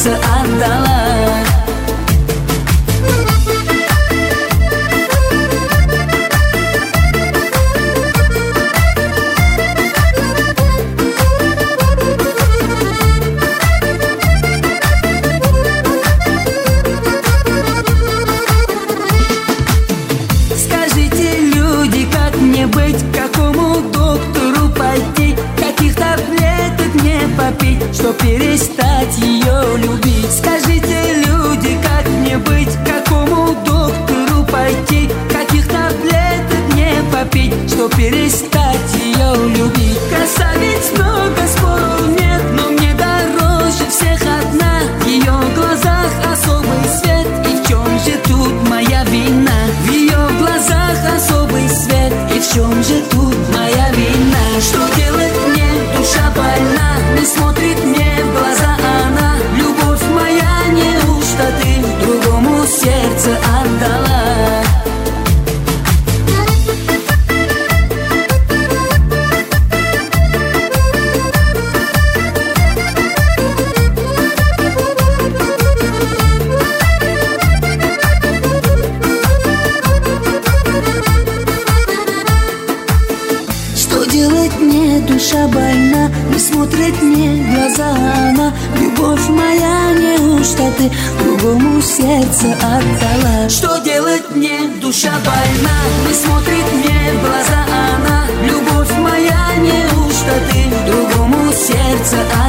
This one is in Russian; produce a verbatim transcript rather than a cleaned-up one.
сердце отдала. Быть, к какому доктору пойти, каких таблеток мне попить, чтоб перестать ее любить. Скажите, люди, как мне быть, к какому доктору пойти, каких таблеток мне попить, чтоб перестать ее любить. Красавиц много, спору нет, но мне дороже всех одна. В ее глазах особый свет, и в чем же тут моя вина? В ее глазах особый свет, и в чем же тут моя вина? Что делать мне? Душа больна, не смотрит мне в глаза она. Любовь моя, неужто ты другому сердце отдала? Делать мне, душа больна, не смотрит мне в глаза она. Любовь моя, неужто ты другому сердце отдала? Что делать мне, душа больна, не смотрит мне в глаза она. Любовь моя, неужто ты другому сердце отдала?